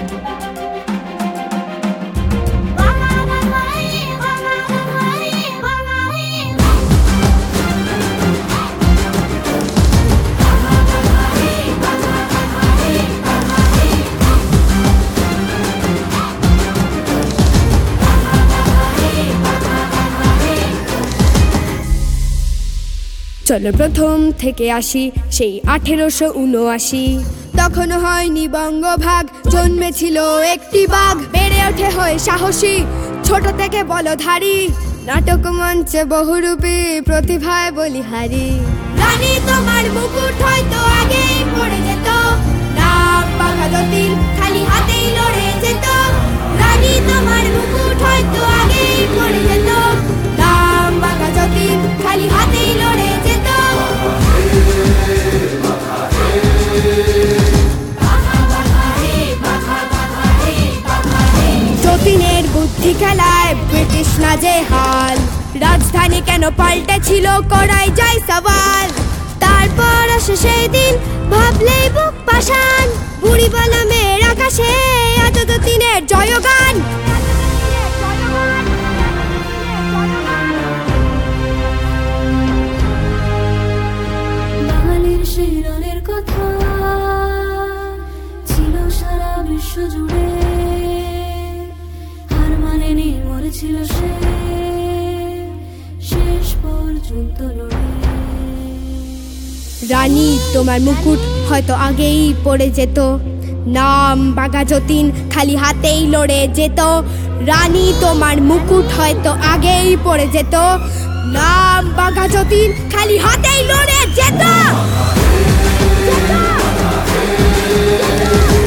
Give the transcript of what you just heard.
চলো প্রথম থেকে আসি সেই 1879। তখনও হয়নি বঙ্গভাগ, জন্মেছিল একটি বাঘ, বেড়ে ওঠে হয়ে সাহসী, ছোট থেকে বলধারী, নাটক মঞ্চে বহুরূপী, প্রতিভায় বলিহারি। রানী তোমার মুকুট হয়তো আগেই পড়ে যেত, নাম বাঘা যতীন খালি হাতেই লড়ে যেত। রানী তোমার মুকুট হয়তো আগেই পড়ে যেত, নাম বাঘা যতীন খালি হাতেই লড়ে যেত। যতীনের বুদ্ধি খেলায় ব্রিটিশ নাজেহাল, রাজধানী কেন পাল্টেছিল করাই যায় সওয়াল। তারপর আসে সেই দিন, ভাবলেই বুক পাষাণ, বুড়ি বলা মেয়ের আকাশে আজ যতীনের জয়গান। বাঙালির সেই রণের কথা ছিল সারা বিশ্ব জুড়ে, হার মানেনি, মরেছিল সে শেষ পর্যন্ত লড়ে। রানী তোমার মুকুট হয়তো আগেই পড়ে যেত, নাম বাঘা যতীন খালি হাতেই লড়ে যেত। রানী তোমার মুকুট হয়তো আগেই পড়ে যেত, নাম বাঘা যতীন খালি হাতেই লড়ে যেত।